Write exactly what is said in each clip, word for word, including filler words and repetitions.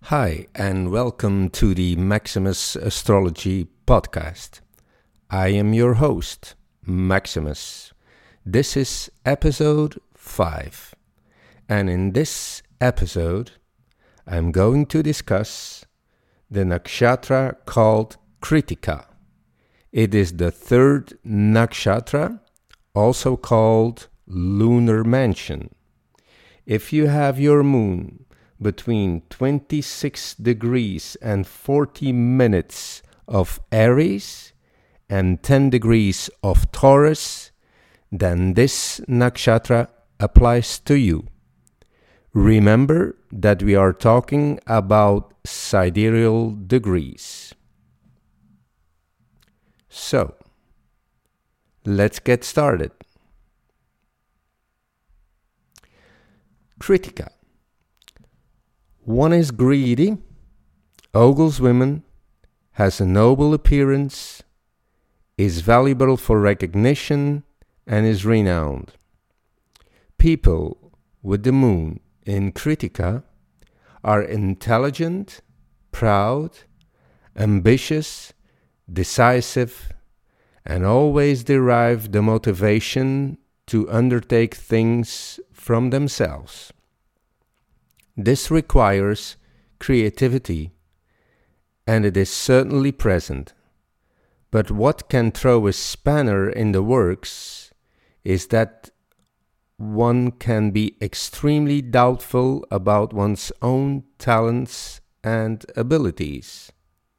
Hi, and welcome to the Maximus Astrology Podcast. I am your host, Maximus. This is episode five, and in this episode, I'm going to discuss the nakshatra called Kritika. It is the third nakshatra, also called lunar mansion. If you have your moon between twenty-six degrees and forty minutes of Aries and ten degrees of Taurus, then this nakshatra applies to you. Remember that we are talking about sidereal degrees. So, let's get started. Kritika. One is greedy, ogles women, has a noble appearance, is valuable for recognition, and is renowned. People with the moon in Kritika are intelligent, proud, ambitious, decisive, and always derive the motivation to undertake things from themselves. This requires creativity, and it is certainly present. But what can throw a spanner in the works is that one can be extremely doubtful about one's own talents and abilities.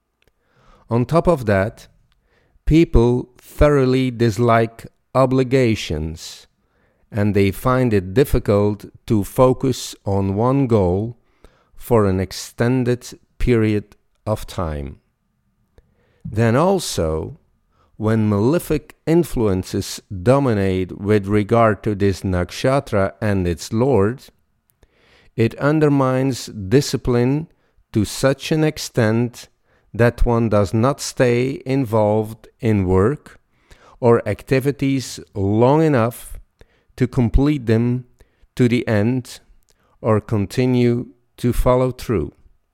On top of that, people thoroughly dislike obligations, and they find it difficult to focus on one goal for an extended period of time. Then also, when malefic influences dominate with regard to this nakshatra and its lord, it undermines discipline to such an extent that one does not stay involved in work or activities long enough to complete them to the end or continue to follow through.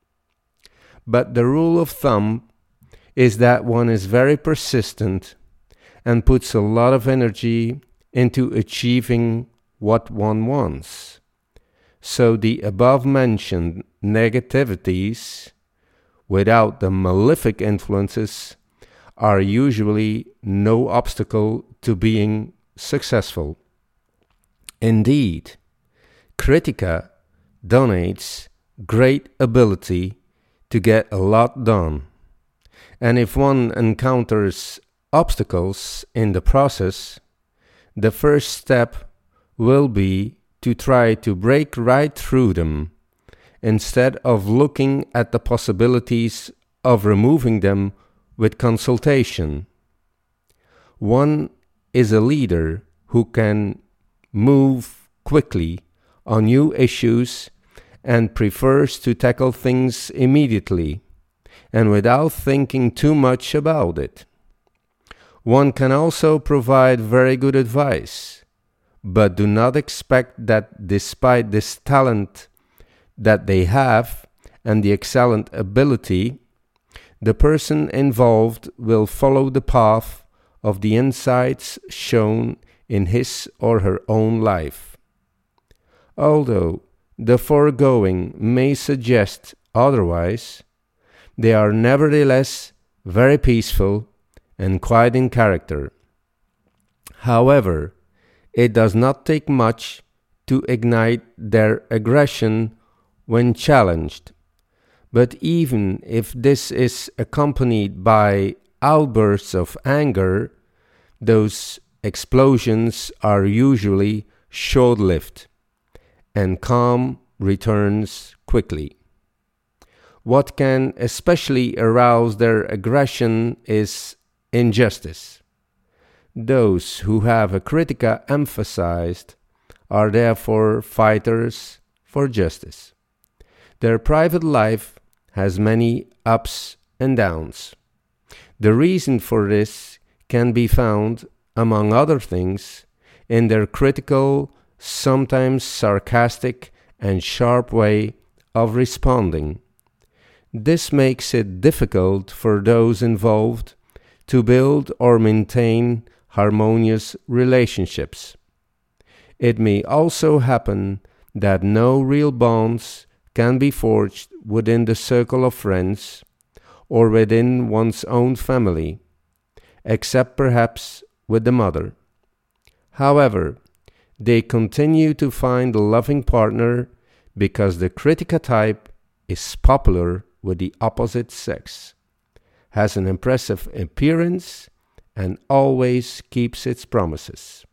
But the rule of thumb is that one is very persistent and puts a lot of energy into achieving what one wants. So the above-mentioned negativities, without the malefic influences, are usually no obstacle to being successful. Indeed, Kritika donates great ability to get a lot done. And if one encounters obstacles in the process, the first step will be to try to break right through them, instead of looking at the possibilities of removing them with consultation. One is a leader who can move quickly on new issues and prefers to tackle things immediately and without thinking too much about it. One can also provide very good advice, but do not expect that despite this talent that they have and the excellent ability, the person involved will follow the path of the insights shown in his or her own life. Although the foregoing may suggest otherwise, they are nevertheless very peaceful and quiet in character. However, it does not take much to ignite their aggression when challenged, but even if this is accompanied by outbursts of anger, those explosions are usually short-lived, and calm returns quickly. What can especially arouse their aggression is injustice. Those who have a Kritika emphasized are therefore fighters for justice. Their private life has many ups and downs. The reason for this can be found, among other things, in their critical, sometimes sarcastic and sharp way of responding, This makes it difficult for those involved to build or maintain harmonious relationships. It may also happen that no real bonds can be forged within the circle of friends or within one's own family, except perhaps with the mother. However, they continue to find a loving partner because the Kritika type is popular with the opposite sex, has an impressive appearance, and always keeps its promises.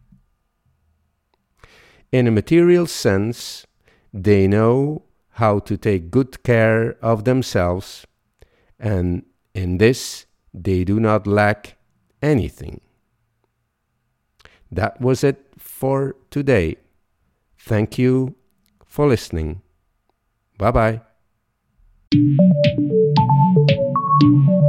In a material sense, they know how to take good care of themselves, and in this they do not lack anything. That was it for today. Thank you for listening. Bye-bye.